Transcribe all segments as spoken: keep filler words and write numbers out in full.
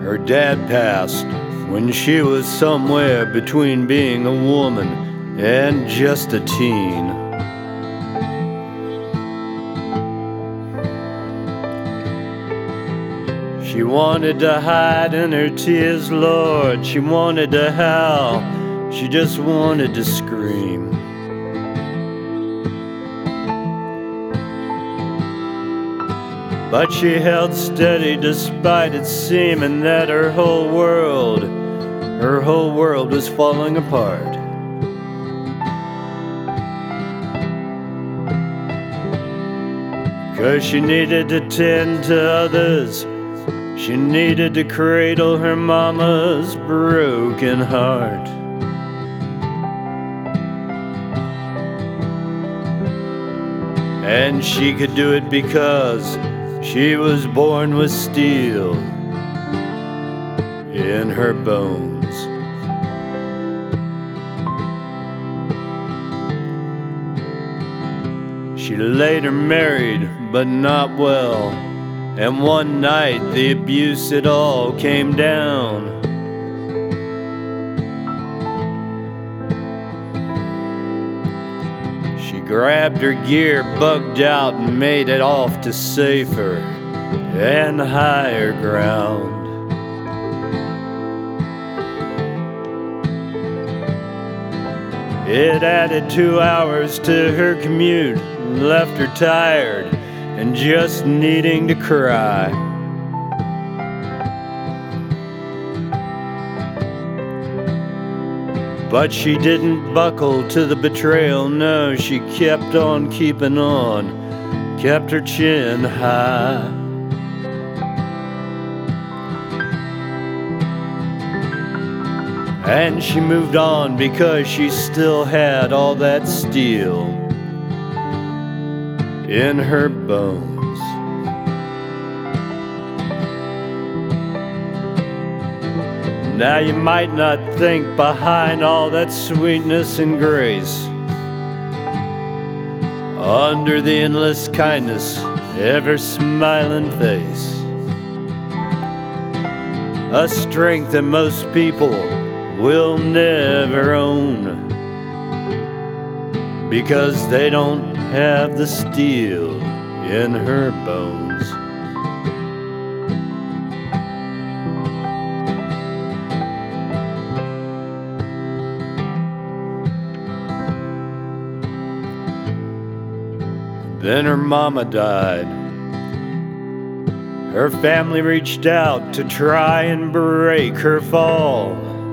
Her dad passed when she was somewhere between being a woman and just a teen. She wanted to hide in her tears, Lord. She wanted to howl. She just wanted to scream. But she held steady despite it seeming that her whole world, her whole world was falling apart. Cause she needed to tend to others. She needed to cradle her mama's broken heart. And she could do it because she was born with steel in her bones. She later married, but not well. And one night the abuse, it all came down. She grabbed her gear, bugged out, and made it off to safer and higher ground. It added two hours to her commute, left her tired and just needing to cry. But she didn't buckle to the betrayal, no, she kept on keeping on, kept her chin high. And she moved on because she still had all that steel in her bones. Now you might not think behind all that sweetness and grace, under the endless kindness, ever smiling face, a strength that most people will never own, because they don't have the steel in her bones. Then her mama died. Her family reached out to try and break her fall.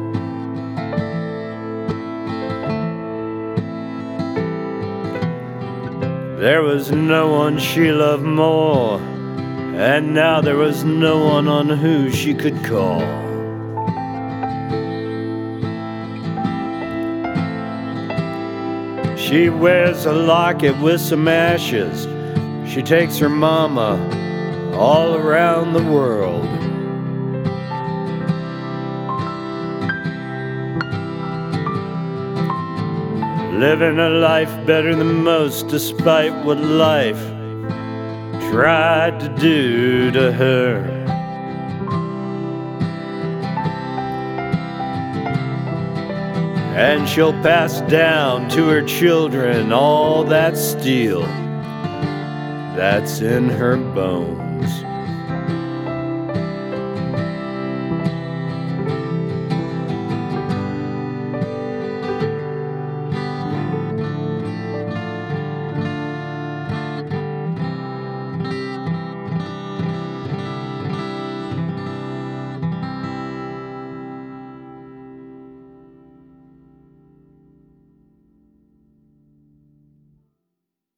There was no one she loved more, and now there was no one on who she could call. She wears a locket with some ashes. She takes her mama all around the world. Living a life better than most, despite what life tried to do to her. And she'll pass down to her children all that steel that's in her bones.